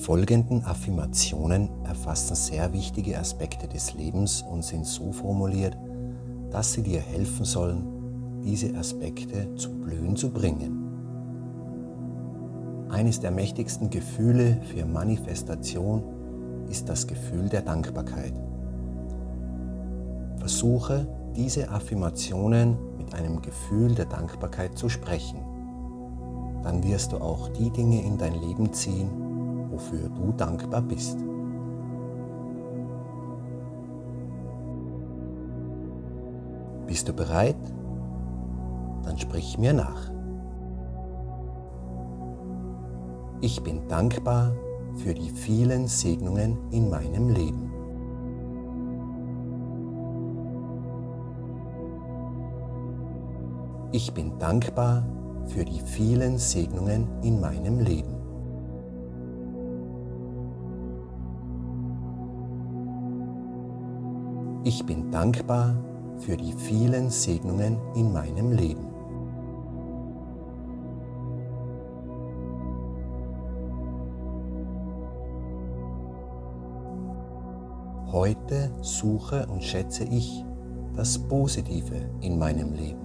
folgenden Affirmationen erfassen sehr wichtige Aspekte des Lebens und sind so formuliert, dass sie dir helfen sollen, diese Aspekte zu Blühen zu bringen. Eines der mächtigsten Gefühle für Manifestation ist das Gefühl der Dankbarkeit. Versuche, diese Affirmationen mit einem Gefühl der Dankbarkeit zu sprechen. Dann wirst du auch die Dinge in dein Leben ziehen, wofür du dankbar bist. Bist du bereit? Dann sprich mir nach. Ich bin dankbar für die vielen Segnungen in meinem Leben. Ich bin dankbar für die vielen Segnungen in meinem Leben. Ich bin dankbar für die vielen Segnungen in meinem Leben. Heute suche und schätze ich das Positive in meinem Leben.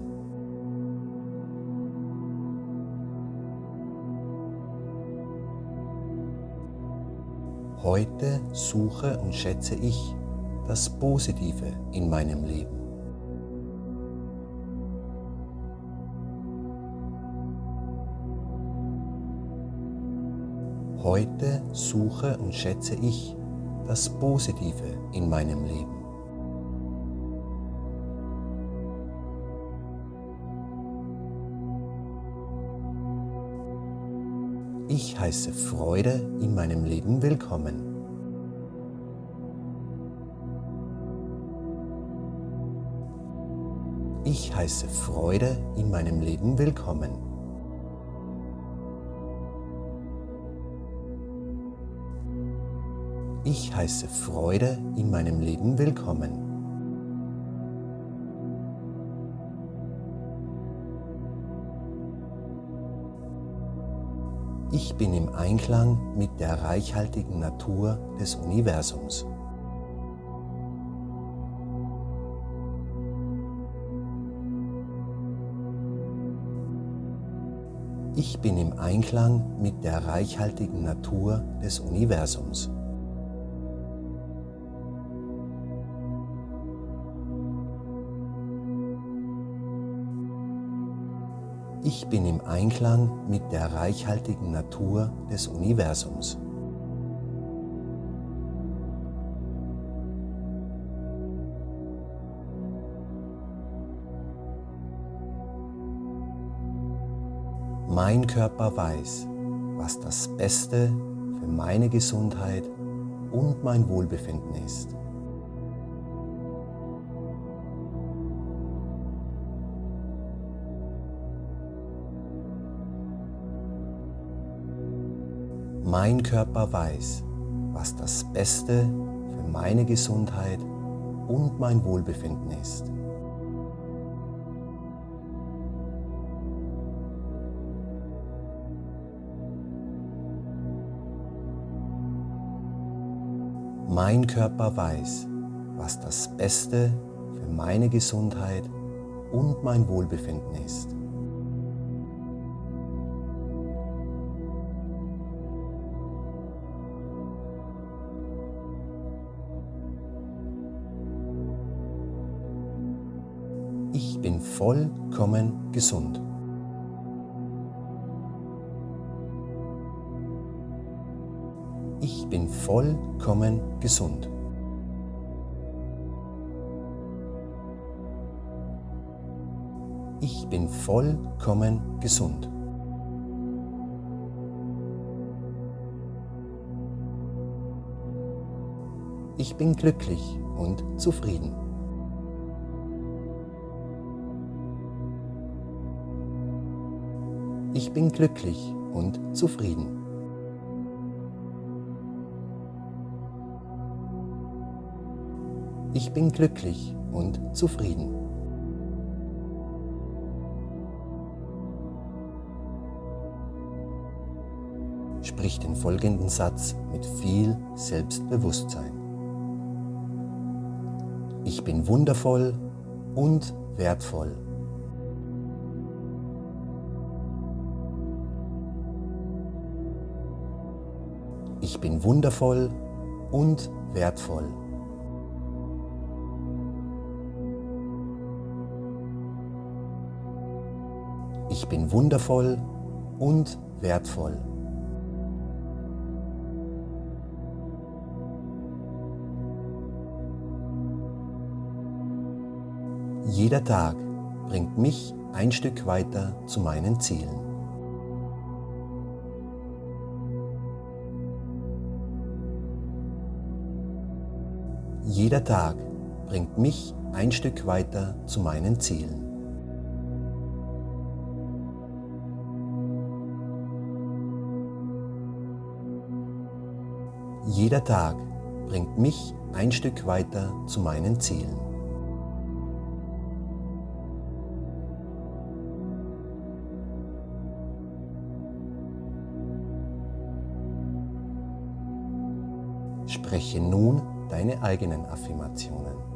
Heute suche und schätze ich das Positive in meinem Leben. Heute suche und schätze ich das Positive in meinem Leben. Ich heiße Freude in meinem Leben willkommen. Ich heiße Freude in meinem Leben willkommen. Ich heiße Freude in meinem Leben willkommen. Ich bin im Einklang mit der reichhaltigen Natur des Universums. Ich bin im Einklang mit der reichhaltigen Natur des Universums. Ich bin im Einklang mit der reichhaltigen Natur des Universums. Mein Körper weiß, was das Beste für meine Gesundheit und mein Wohlbefinden ist. Mein Körper weiß, was das Beste für meine Gesundheit und mein Wohlbefinden ist. Mein Körper weiß, was das Beste für meine Gesundheit und mein Wohlbefinden ist. Ich bin vollkommen gesund. Ich bin vollkommen gesund. Ich bin vollkommen gesund. Ich bin glücklich und zufrieden. Ich bin glücklich und zufrieden. Ich bin glücklich und zufrieden. Sprich den folgenden Satz mit viel Selbstbewusstsein. Ich bin wundervoll und wertvoll. Ich bin wundervoll und wertvoll. Ich bin wundervoll und wertvoll. Jeder Tag bringt mich ein Stück weiter zu meinen Zielen. Jeder Tag bringt mich ein Stück weiter zu meinen Zielen. Jeder Tag bringt mich ein Stück weiter zu meinen Zielen. Spreche nun deine eigenen Affirmationen.